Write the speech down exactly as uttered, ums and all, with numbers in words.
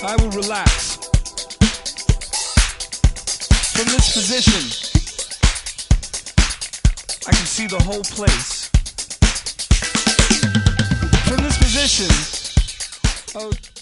I will relax. From this position, I can see the whole place. From this position, oh.